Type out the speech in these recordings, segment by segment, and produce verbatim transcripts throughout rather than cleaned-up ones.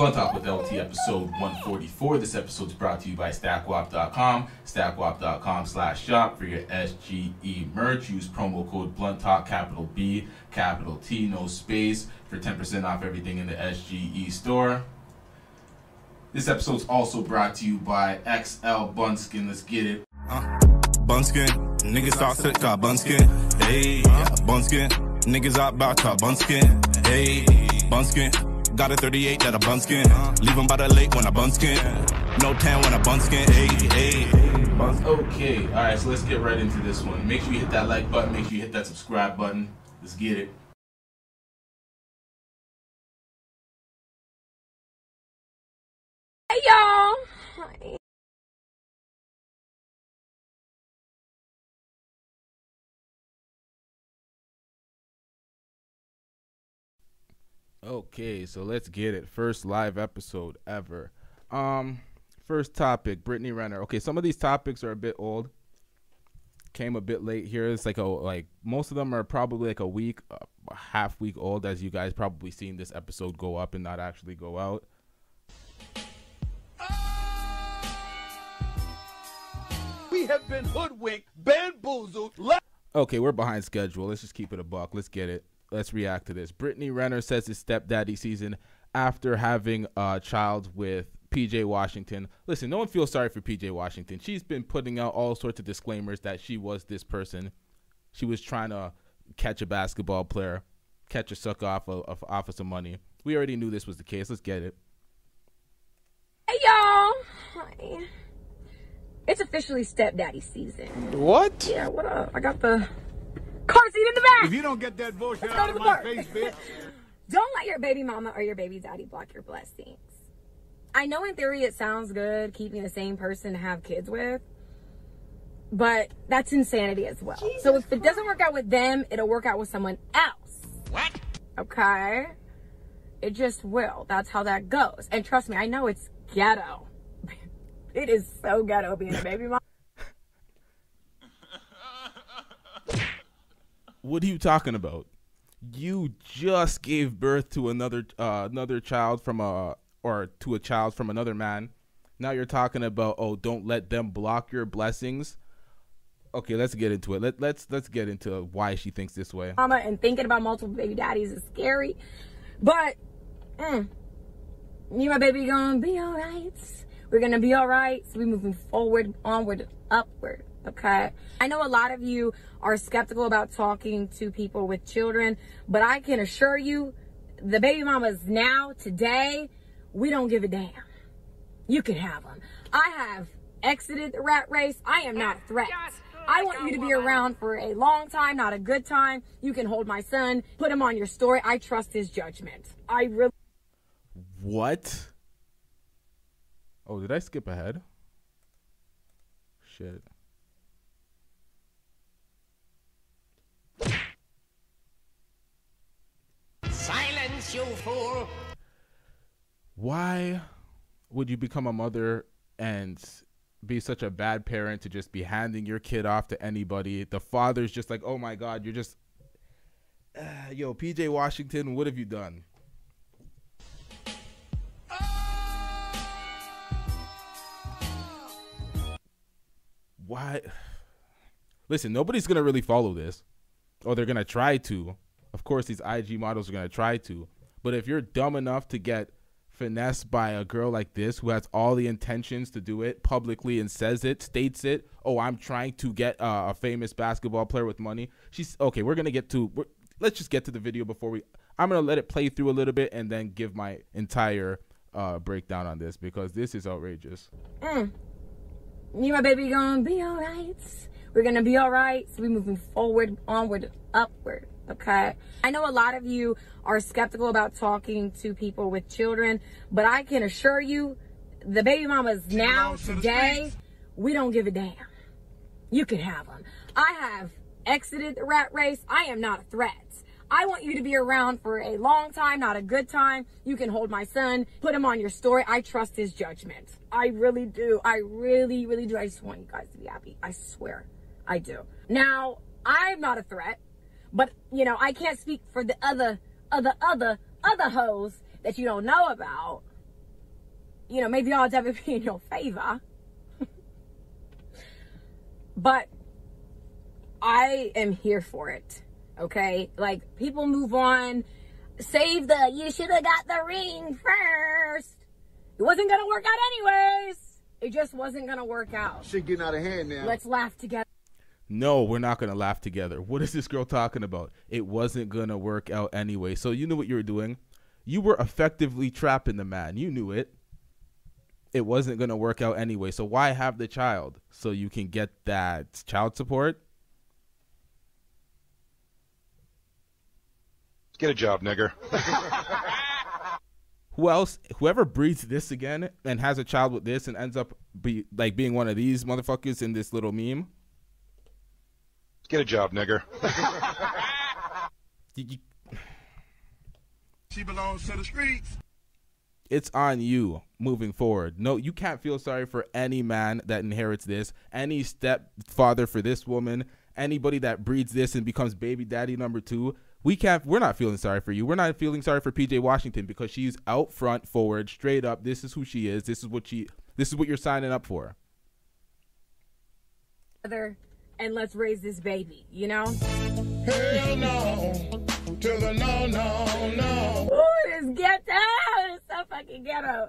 Blunt Talk with L T episode one forty-four. This episode is brought to you by stackwap dot com. stackwap dot com slash shop for your S G E merch. Use promo code Blunt Talk, capital B, capital T, no space, for ten percent off everything in the S G E store. This episode is also brought to you by X L Bunskin. Let's get it. Uh, Bunskin, niggas talk sick, talk Bunskin. Hey, uh, Bunskin, niggas out about talk Bunskin. Hey, Bunskin. Got a thirty-eight that a bunskin. Leave him by the lake when I bunskin. No tan when I bunskin. Hey, hey. Okay, alright, so let's get right into this one. Make sure you hit that like button. Make sure you hit that subscribe button. Let's get it. Hey, y'all. Hi. Okay, so let's get it. First live episode ever. Um, first topic, Brittany Renner. Okay, some of these topics are a bit old. Came a bit late here. It's like a like most of them are probably like a week, a half week old, as you guys probably seen this episode go up and not actually go out. We have been hoodwinked, bamboozled. Okay, we're behind schedule. Let's just keep it a buck. Let's get it. Let's react to this. Brittany Renner says his stepdaddy season after having a child with P J Washington. Listen, no one feels sorry for P J Washington. She's been putting out all sorts of disclaimers that she was this person. She was trying to catch a basketball player, catch a sucker off of, of, off of some money. We already knew this was the case. Let's get it. Hey, y'all. Hi. It's officially stepdaddy season. What? Yeah, what up? I got the car seat in the back. If you don't get that bullshit Let's go out to of the my park. face, bitch. Don't let your baby mama or your baby daddy block your blessings. I know in theory it sounds good keeping the same person to have kids with, but that's insanity as well. Jesus so if Christ. It doesn't work out with them, it'll work out with someone else. What? Okay? It just will. That's how that goes. And trust me, I know it's ghetto. It is so ghetto being a baby mama. What are you talking about? You just gave birth to another uh, another child from a or to a child from another man. Now you're talking about, oh, don't let them block your blessings. Okay, let's get into it. Let let's let's get into why she thinks this way. Mama and thinking about multiple baby daddies is scary, but mm, me and my baby gonna be all right. We're gonna be all right. So we're moving forward, onward, upward. Okay. I know a lot of you are skeptical about talking to people with children, but I can assure you, the baby mamas now, today, we don't give a damn. You can have them. I have exited the rat race. I am not a threat. I want you to be around for a long time, not a good time. You can hold my son, put him on your story. I trust his judgment. I really. What? Oh, did I skip ahead? Shit. Silence, you fool. Why would you become a mother and be such a bad parent to just be handing your kid off to anybody? The father's just like, oh my God, you're just, uh, yo, P J Washington, what have you done? Why? Listen, nobody's going to really follow this, or they're going to try to. Of course, these I G models are going to try to. But if you're dumb enough to get finessed by a girl like this who has all the intentions to do it publicly and says it, states it, oh, I'm trying to get uh, a famous basketball player with money. She's okay. We're going to get to we're, let's just get to the video before we I'm going to let it play through a little bit and then give my entire uh, breakdown on this, because this is outrageous. Mm. Me and my baby gonna be all right. We're gonna be all right. So we're moving forward, onward, upward. Okay. I know a lot of you are skeptical about talking to people with children, but I can assure you, the baby mamas now, today, we don't give a damn. You can have them. I have exited the rat race. I am not a threat. I want you to be around for a long time, not a good time. You can hold my son, put him on your story. I trust his judgment. I really do. I really, really do. I just want you guys to be happy. I swear I do. Now, I'm not a threat, but, you know, I can't speak for the other, other, other, other hoes that you don't know about. you know, may the odds ever be in your favor. But I am here for it. Okay? Like, people move on. Save the, you should have got the ring first. It wasn't going to work out anyways. It just wasn't going to work out. Shit getting out of hand now. Let's laugh together. No, we're not going to laugh together. What is this girl talking about? It wasn't going to work out anyway. So you knew what you were doing. You were effectively trapping the man. You knew it. It wasn't going to work out anyway. So why have the child? So you can get that child support? Get a job, nigger. Who else? Whoever breeds this again and has a child with this and ends up be like being one of these motherfuckers in this little meme. Get a job, nigger. You- you- She belongs to the streets. It's on you moving forward. No, you can't feel sorry for any man that inherits this, any stepfather for this woman, anybody that breeds this and becomes baby daddy number two. We can't, we're not feeling sorry for you. We're not feeling sorry for P J Washington because she's out front, forward, straight up. This is who she is. This is what she, this is what you're signing up for. And let's raise this baby, you know? Hell no. To the no, no, no. Ooh, this ghetto. It's so fucking ghetto.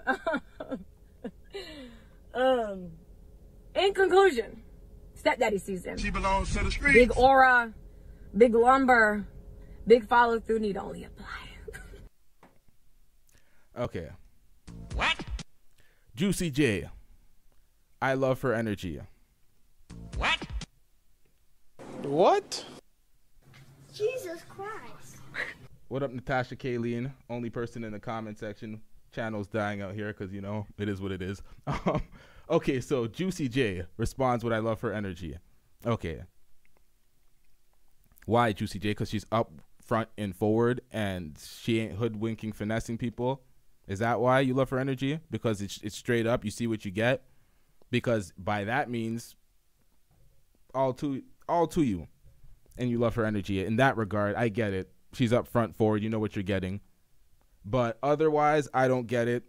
um, in conclusion, stepdaddy season. She belongs to the streets. Big aura, big lumber, big follow through need only apply. Okay. What? Juicy J. I love her energy. What? What? Jesus Christ. What up, Natasha Kayleen? Only person in the comment section. Channel's dying out here because, you know, it is what it is. Um, okay, so Juicy J responds with I love her energy. Okay. Why Juicy J? Because she's up front and forward and she ain't hoodwinking, finessing people. Is that why you love her energy? Because it's, it's straight up. You see what you get. Because by that means all to all to you. And you love her energy. In that regard, I get it. She's up front forward. You know what you're getting. But otherwise, I don't get it.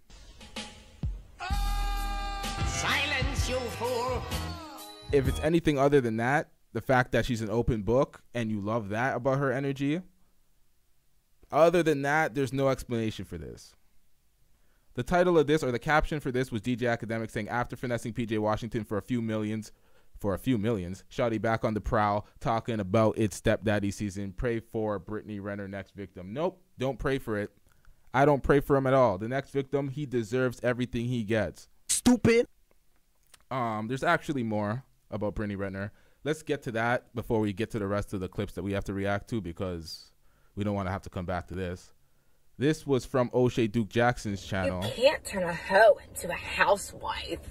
Silence, you fool! If it's anything other than that, the fact that she's an open book and you love that about her energy, other than that, there's no explanation for this. The title of this, or the caption for this, was D J Academic saying, after finessing P J Washington for a few millions, for a few millions, Shawty back on the prowl, talking about its stepdaddy season. Pray for Brittany Renner, next victim. Nope, don't pray for it. I don't pray for him at all. The next victim, he deserves everything he gets. Stupid. Um, there's actually more about Brittany Renner. Let's get to that before we get to the rest of the clips that we have to react to, because we don't want to have to come back to this. This was from O'Shea Duke Jackson's channel. You can't turn a hoe into a housewife.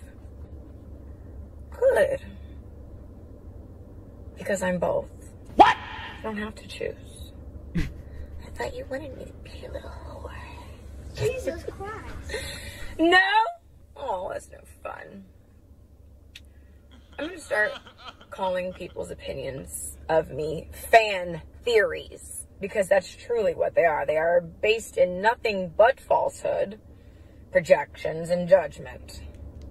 Good. Because I'm both. What? I don't have to choose. I thought you wanted me to be a little whore. Jesus Christ. No? Oh, that's no fun. I'm going to start calling people's opinions of me fan theories, because that's truly what they are. They are based in nothing but falsehood, projections, and judgment.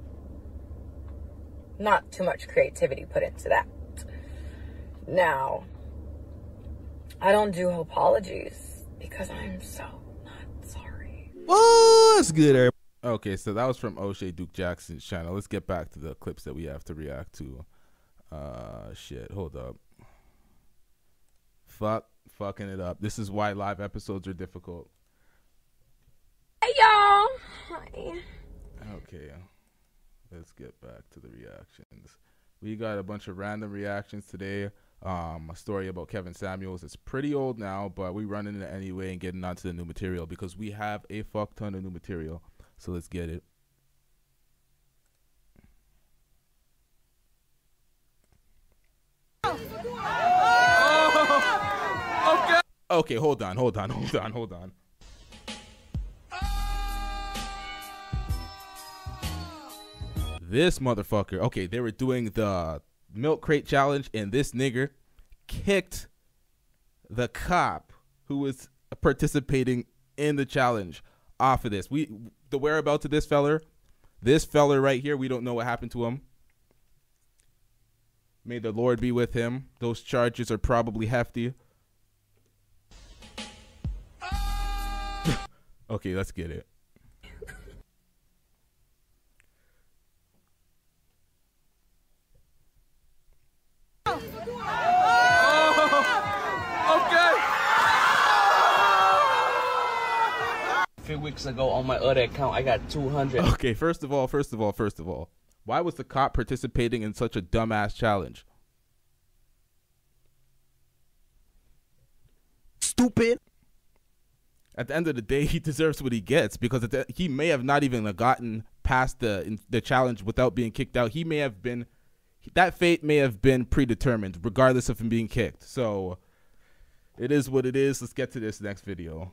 Not too much creativity put into that. Now, I don't do apologies because I'm so not sorry. What's good, everybody? Okay, so that was from O'Shea Duke Jackson's channel. Let's get back to the clips that we have to react to. Uh, shit, hold up. Fuck, fucking it up. This is why live episodes are difficult. Hey, y'all. Hi. Okay, let's get back to the reactions. We got a bunch of random reactions today. Um, a story about Kevin Samuels. It's pretty old now, but we running it anyway and getting onto the new material because we have a fuck ton of new material. So let's get it. Okay. Okay, hold on, hold on, hold on, hold on. This motherfucker. Okay, they were doing the milk crate challenge, and this nigger kicked the cop who was participating in the challenge off of this. We the whereabouts of this feller, this feller right here, we don't know what happened to him. May the Lord be with him. Those charges are probably hefty. Okay, let's get it. A few weeks ago on my other account, I got two hundred. Okay, first of all, first of all, first of all, why was the cop participating in such a dumbass challenge? Stupid. At the end of the day, he deserves what he gets because at the, he may have not even gotten past the the challenge without being kicked out. He may have been, that fate may have been predetermined regardless of him being kicked. So it is what it is. Let's get to this next video.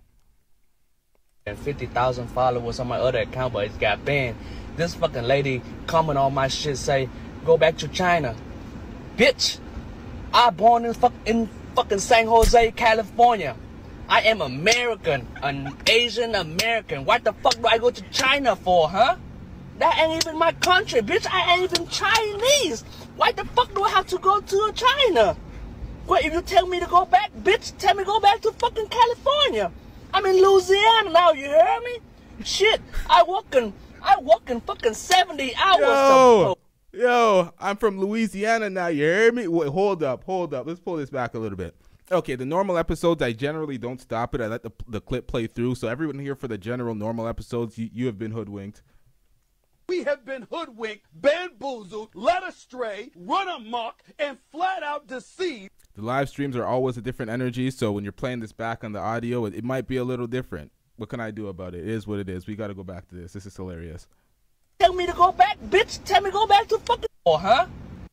And fifty thousand followers on my other account, but it's got banned. This fucking lady comment on my shit say, go back to China. Bitch, I born in, fuck, in fucking San Jose, California. I am American, an Asian American. What the fuck do I go to China for, huh? That ain't even my country, bitch. I ain't even Chinese. Why the fuck do I have to go to China? Well, if you tell me to go back, bitch, tell me to go back to fucking California. I'm in Louisiana now, you hear me? Shit, I work in, I work in fucking seventy hours. Yo, yo, I'm from Louisiana now, you hear me? Wait, hold up, hold up. Let's pull this back a little bit. Okay, the normal episodes, I generally don't stop it. I let the, the clip play through. So everyone here for the general normal episodes, you, you have been hoodwinked. We have been hoodwinked, bamboozled, led astray, run amok, and flat out deceived. The live streams are always a different energy, so when you're playing this back on the audio, it, it might be a little different. What can I do about it? It is what it is. We got to go back to this. This is hilarious. Tell me to go back, bitch. Tell me to go back to fucking, oh, huh?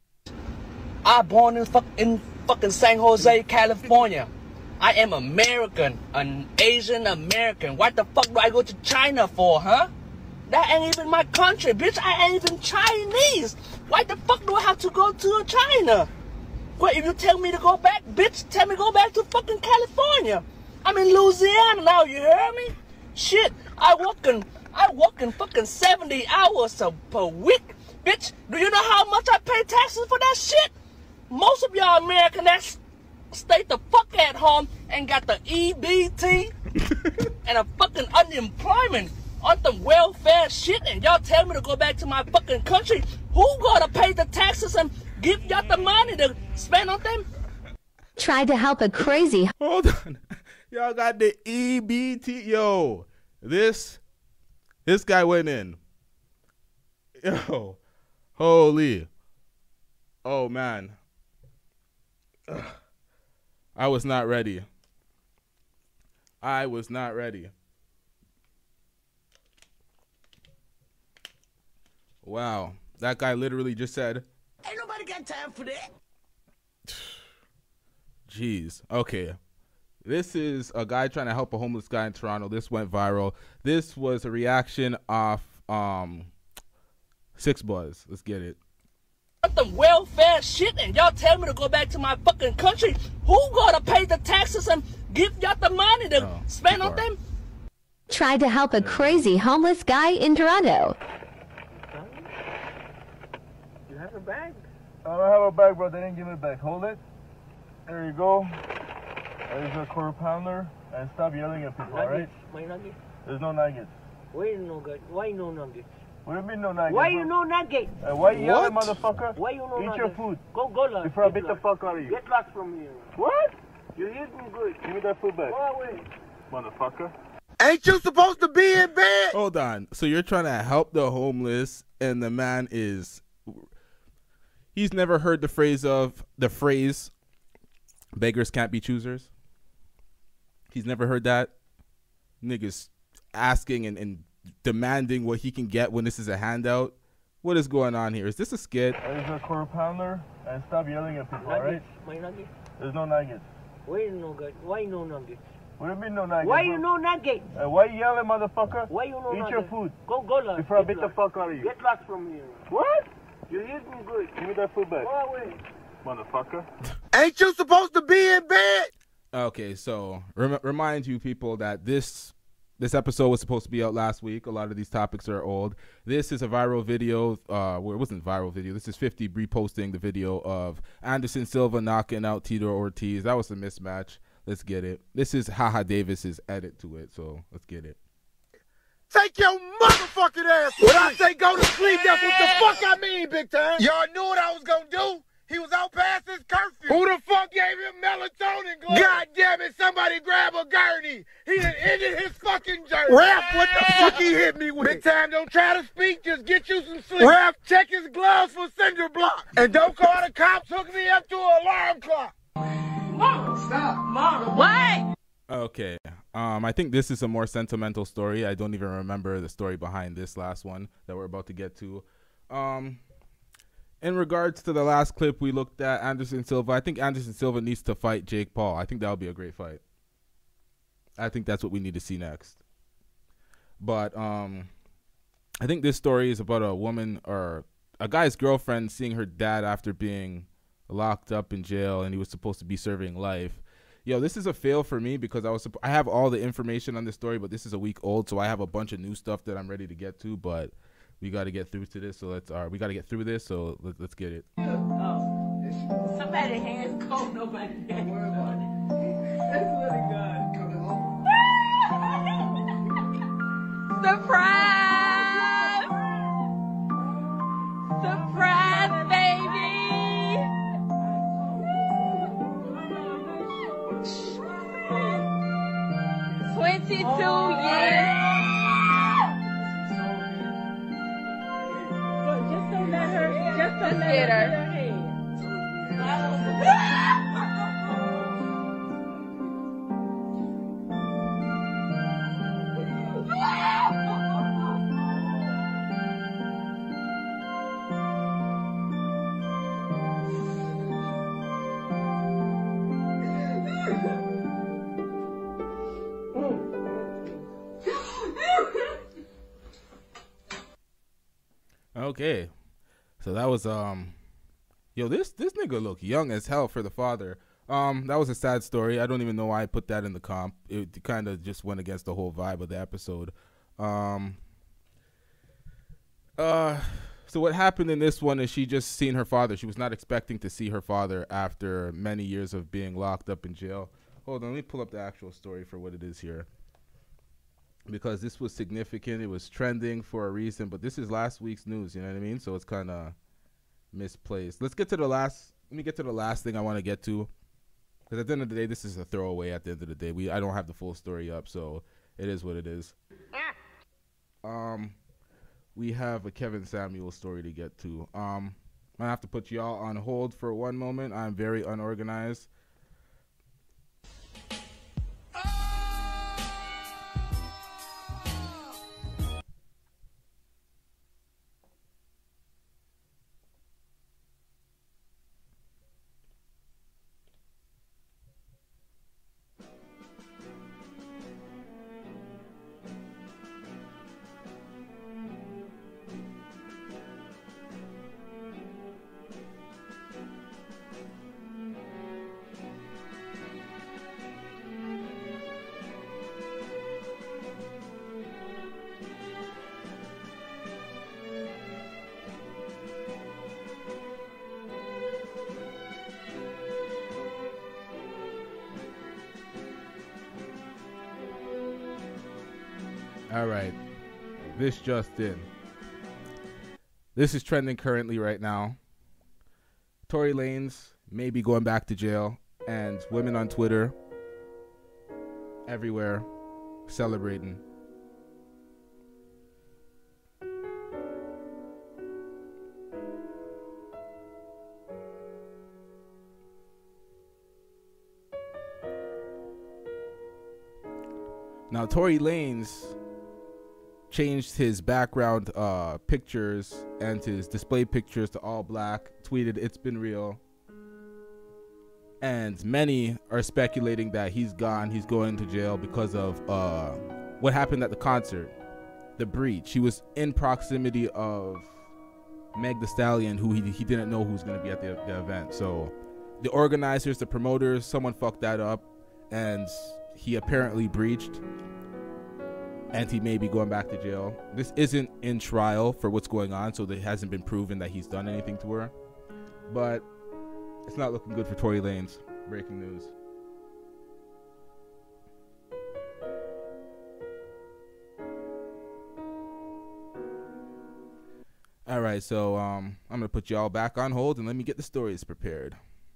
I born in, fuck, in fucking San Jose, California. I am American, an Asian American. What the fuck do I go to China for, huh? That ain't even my country, bitch. I ain't even Chinese. Why the fuck do I have to go to China? Well, if you tell me to go back, bitch, tell me to go back to fucking California. I'm in Louisiana now, you hear me? Shit, I work in, I work in fucking seventy hours a, per week. Bitch, do you know how much I pay taxes for that shit? Most of y'all American that stay the fuck at home and got the E B T and a fucking unemployment on the welfare shit, and y'all tell me to go back to my fucking country. Who gonna pay the taxes and give y'all the money to spend on them? Tried to help a crazy. Hold on. Y'all got the E B T. Yo, this, this guy went in. Yo, holy. Oh, man. Ugh. I was not ready. I was not ready. Wow. That guy literally just said, Ain't nobody got time for that. Jeez. Okay. This is a guy trying to help a homeless guy in Toronto. This went viral. This was a reaction off um Six Buzz. Let's get it. The welfare shit, and y'all tell me to go back to my fucking country. Who gonna pay the taxes and give y'all the money to oh, spend on them? Tried to help a crazy homeless guy in Toronto. You have a bag? I don't have a bag, bro. They didn't give me a bag. Hold it. There you go. There's a quarter pounder. And stop yelling at people, alright? My nuggets? There's no nuggets. Why no nuggets? Why no nuggets? What do you mean no nuggets? Why bro? you no nuggets? Uh, why you yelling, motherfucker? Why you no Eat nuggets? your food. Go, go, lost. Before I Get beat the lost. fuck out of you. Get lost from here. What? You hit me good. Give me that food back. Go away. Motherfucker. Ain't you supposed to be in bed? Hold on. So you're trying to help the homeless, and the man is, he's never heard the phrase of, the phrase, beggars can't be choosers. He's never heard that. Niggas asking and, and demanding what he can get when this is a handout. What is going on here? Is this a skit? There's a quarter pounder. And stop yelling at people, alright? Nuggets. My nuggets? There's no nuggets. Why no nuggets? Why no nuggets? What do you mean no nuggets? Why bro? you no nuggets? Uh, why you yelling, motherfucker? Why you no Eat nuggets? your food. Go, go, lost. Before I Get beat the lost. fuck out of you. Get lost from here. What? You hit me good. Give me that food back. Go away. Motherfucker. Ain't you supposed to be in bed? Okay, so rem remind you people that this This episode was supposed to be out last week. A lot of these topics are old. This is a viral video. Uh, well, it wasn't a viral video. This is fifty reposting the video of Anderson Silva knocking out Tito Ortiz. That was a mismatch. Let's get it. This is Haha Davis's edit to it, so let's get it. Take your motherfucking ass. When I say go to sleep, that's what the fuck I mean, big time. Y'all knew what I was gonna do. He was out past his curfew. Who the fuck gave him melatonin glow? God damn it, somebody grab a gurney. He done ended his fucking journey. Ref, what the fuck he hit me with? Big time, don't try to speak, just get you some sleep. Ref, check his gloves for cinder block. And don't call the cops, hook me up to an alarm clock. Mom, stop, Mom. What? Okay. Um, I think this is a more sentimental story. I don't even remember the story behind this last one that we're about to get to. Um... In regards to the last clip we looked at, Anderson Silva, I think Anderson Silva needs to fight Jake Paul. I think that would be a great fight. I think that's what we need to see next. But um, I think this story is about a woman or a guy's girlfriend seeing her dad after being locked up in jail, and he was supposed to be serving life. Yo, this is a fail for me because I was I have all the information on this story, but this is a week old, so I have a bunch of new stuff that I'm ready to get to, but we got to get through to this, so let's. Uh, we got to get through this, so let's let's get it. Oh, somebody hands cold, nobody hands on it. That's what it got. Surprise! Surprise, baby! Twenty-two years. Let her, just don't let her get her head. Okay. So that was um, yo, this this nigga look young as hell for the father. Um, that was a sad story. I don't even know why I put that in the comp. It kind of just went against the whole vibe of the episode. Um, uh, so what happened in this one is she just seen her father. She was not expecting to see her father after many years of being locked up in jail. Hold on, let me pull up the actual story for what it is here, because this was significant. It was trending for a reason, but this is last week's news, you know what I mean? So it's kind of misplaced. Let's get to the last, let me get to the last thing I want to get to, because at the end of the day, this is a throwaway at the end of the day. We I don't have the full story up, so it is what it is. Um, we have a Kevin Samuel story to get to. Um, I'm going to have to put y'all on hold for one moment. I'm very unorganized. All right, this just in. This is trending currently right now. Tory Lanez may be going back to jail, and women on Twitter everywhere celebrating. Now, Tory Lanez changed his background uh, pictures and his display pictures to all black, tweeted, "It's been real." And many are speculating that he's gone, he's going to jail because of uh, what happened at the concert, the breach. He was in proximity of Meg Thee Stallion, who he, he didn't know who was going to be at the, the event. So the organizers, the promoters, someone fucked that up, and he apparently breached. and he may be going back to jail. This isn't in trial for what's going on, so it hasn't been proven that he's done anything to her. But it's not looking good for Tory Lanez. Breaking news. All right, so um, I'm going to put y'all back on hold and let me get the stories prepared.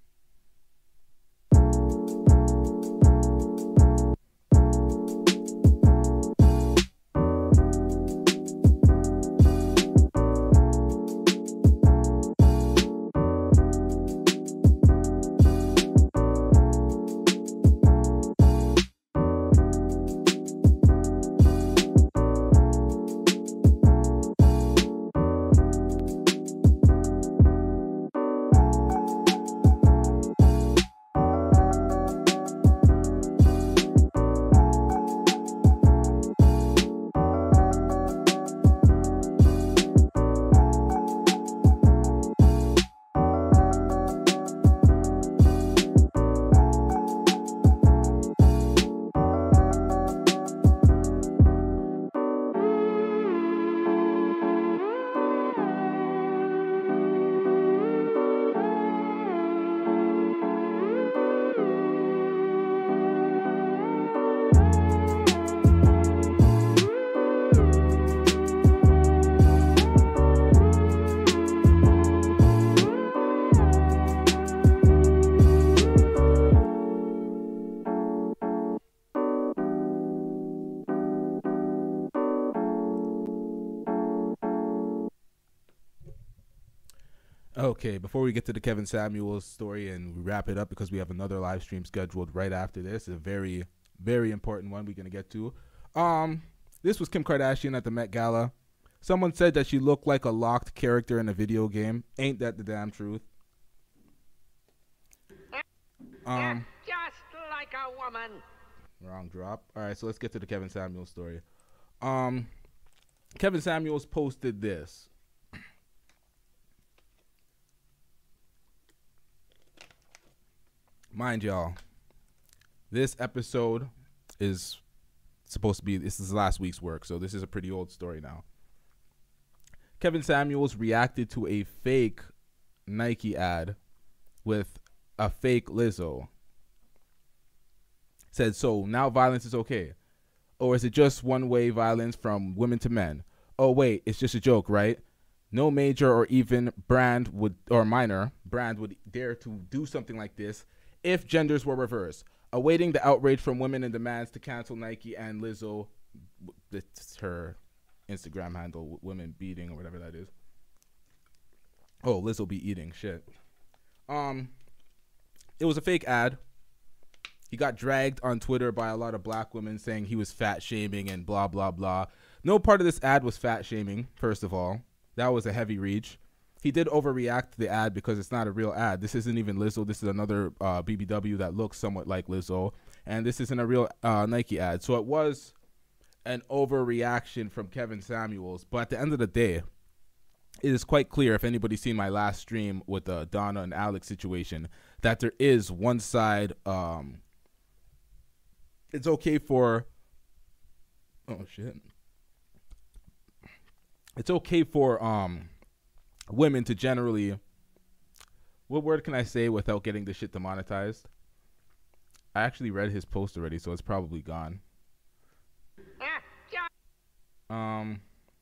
Okay, before we get to the Kevin Samuels story and we wrap it up, because we have another live stream scheduled right after this, a very, very important one we're going to get to. Um, this was Kim Kardashian at the Met Gala. Someone said that she looked like a locked character in a video game. Ain't that the damn truth? Um, Just like a woman. Wrong drop. All right, so let's get to the Kevin Samuels story. Um, Kevin Samuels posted this. Mind y'all, this episode is supposed to be, this is last week's work, so this is a pretty old story now. Kevin Samuels reacted to a fake Nike ad with a fake Lizzo. Said, so now violence is okay. Or is it just one-way violence from women to men? Oh, wait, it's just a joke, right? No major or even brand would, or minor brand would dare to do something like this if genders were reversed. Awaiting the outrage from women and demands to cancel Nike and Lizzo. That's her Instagram handle, women beating or whatever that is. Oh, Lizzo be eating, shit. Um, it was a fake ad. He got dragged on Twitter by a lot of black women saying he was fat shaming and blah, blah, blah. No part of this ad was fat shaming, first of all. That was a heavy reach. He did overreact to the ad because it's not a real ad. This isn't even Lizzo. This is another uh, B B W that looks somewhat like Lizzo. And this isn't a real uh, Nike ad. So it was an overreaction from Kevin Samuels. But at the end of the day, it is quite clear, if anybody's seen my last stream with the Donna and Alex situation, that there is one side. Um, it's okay for... Oh, shit. It's okay for... um. women to generally, what word can I say without getting this shit demonetized? I actually read his post already, so it's probably gone. Um,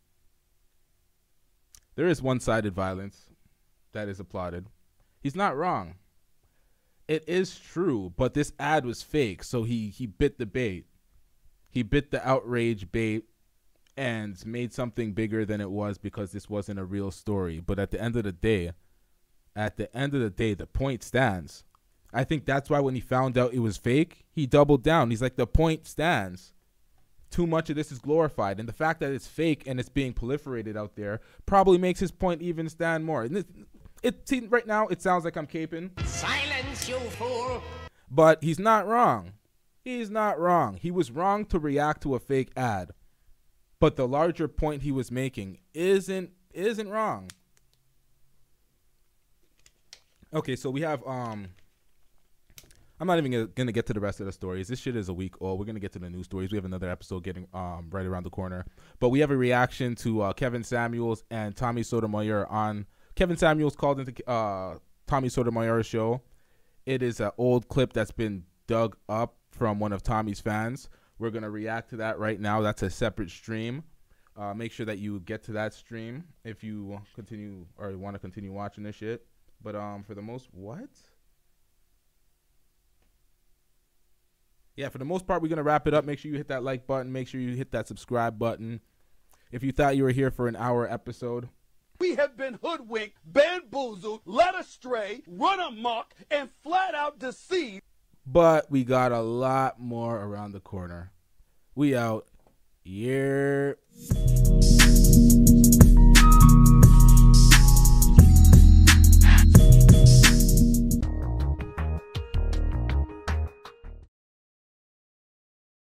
there is one-sided violence that is applauded. He's not wrong. It is true, but this ad was fake, so he, he bit the bait. He bit the outrage bait and made something bigger than it was because this wasn't a real story. But at the end of the day, at the end of the day, the point stands. I think that's why when he found out it was fake, he doubled down. He's like, the point stands. Too much of this is glorified. And the fact that it's fake and it's being proliferated out there probably makes his point even stand more. And it, it see, right now, it sounds like I'm caping. Silence, you fool. But he's not wrong. He's not wrong. He was wrong to react to a fake ad. But the larger point he was making isn't isn't wrong. Okay, so we have um I'm not even gonna, gonna get to the rest of the stories. This shit is a week old. We're gonna get to the news stories. We have another episode getting um right around the corner. But we have a reaction to uh, Kevin Samuels and Tommy Sotomayor on Kevin Samuels called into uh Tommy Sotomayor's show. It is an old clip that's been dug up from one of Tommy's fans. We're gonna react to that right now. That's a separate stream. Uh, make sure that you get to that stream if you continue or want to continue watching this shit. But um, for the most what? Yeah, for the most part, we're going to wrap it up. Make sure you hit that like button. Make sure you hit that subscribe button. If you thought you were here for an hour episode. We have been hoodwinked, bamboozled, led astray, run amok, and flat out deceived. But we got a lot more around the corner. We out. Yeah.